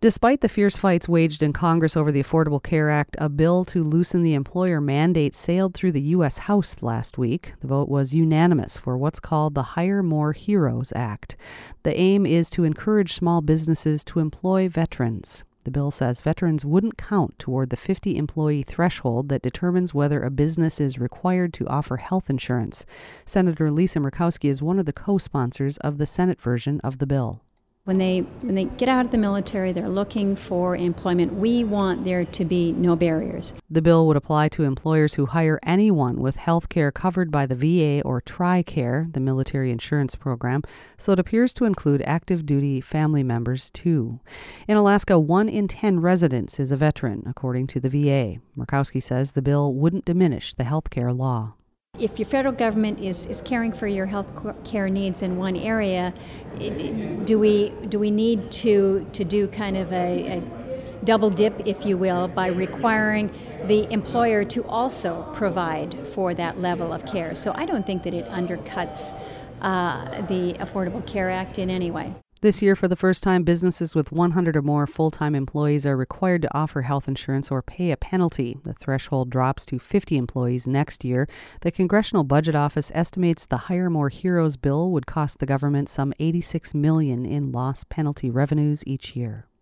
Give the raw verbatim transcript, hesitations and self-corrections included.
Despite the fierce fights waged in Congress over the Affordable Care Act, a bill to loosen the employer mandate sailed through the U S House last week. The vote was unanimous for what's called the Hire More Heroes Act. The aim is to encourage small businesses to employ veterans. The bill says veterans wouldn't count toward the fifty employee threshold that determines whether a business is required to offer health insurance. Senator Lisa Murkowski is one of the co-sponsors of the Senate version of the bill. When they when they get out of the military, they're looking for employment. We want there to be no barriers. The bill would apply to employers who hire anyone with health care covered by the V A or TRICARE, the military insurance program, so it appears to include active duty family members too. In Alaska, one in ten residents is a veteran, according to the V A. Murkowski says the bill wouldn't diminish the health care law. If your federal government is, is caring for your health care needs in one area, do we do we need to to do kind of a, a double dip, if you will, by requiring the employer to also provide for that level of care? So I don't think that it undercuts uh, the Affordable Care Act in any way. This year, for the first time, businesses with one hundred or more full-time employees are required to offer health insurance or pay a penalty. The threshold drops to fifty employees next year. The Congressional Budget Office estimates the Hire More Heroes bill would cost the government some eighty-six million dollars in lost penalty revenues each year.